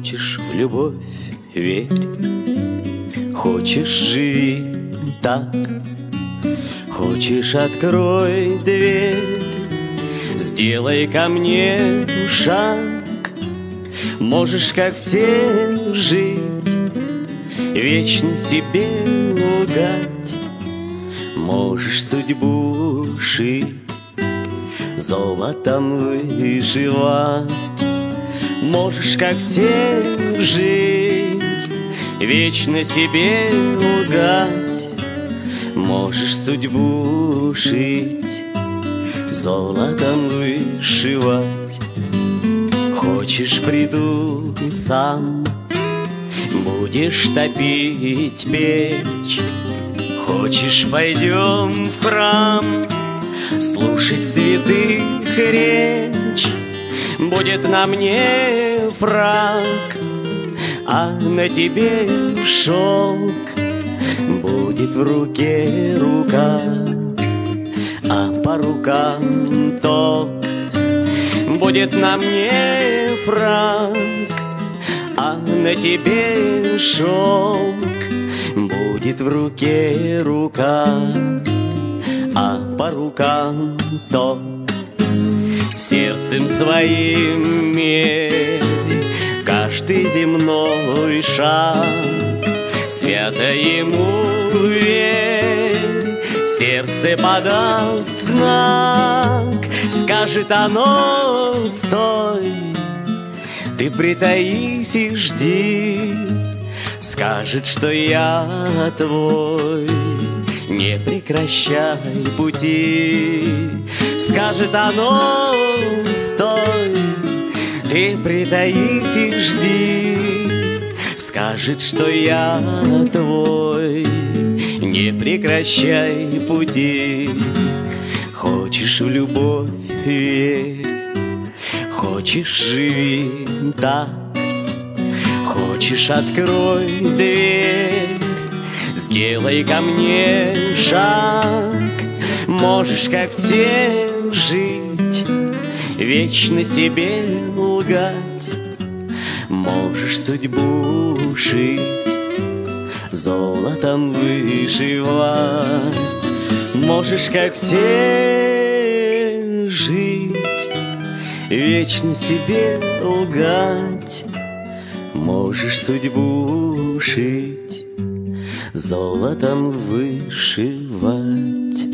Хочешь в любовь — верь, хочешь — живи так, хочешь — открой дверь, сделай ко мне шаг. Можешь, как все, жить, вечно себе лгать, можешь судьбу шить, золотом вышивать. Можешь, как все, жить, вечно себе лгать, можешь судьбу шить, золотом вышивать. Хочешь, приду сам, будешь топить печь. Хочешь, пойдем в храм, слушать святых речь. Будет на мне фрак, а на тебе шелк. Будет в руке рука, а по рукам ток. Будет на мне фрак, а на тебе шелк. Будет в руке рука, а по рукам ток. Сердцем своим мерь каждый земной шаг, свято ему верь, сердце подаст знак, скажет оно стой, ты притаись и жди, скажет, что я твой, не прекращай пути. Скажет оно стой, ты притаись и жди, скажет, что я твой, не прекращай пути. Хочешь в любовь — верь, хочешь — живи так, хочешь — открой дверь, сделай ко мне шаг. Можешь, как все, жить, вечно себе лгать, можешь судьбу шить, золотом вышивать. Можешь, как все, жить, вечно себе лгать, можешь судьбу шить, золотом вышивать.